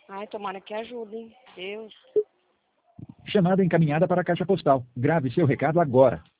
Ai, tomara que ajude, Deus. Chamada encaminhada para a caixa postal. Grave seu recado agora.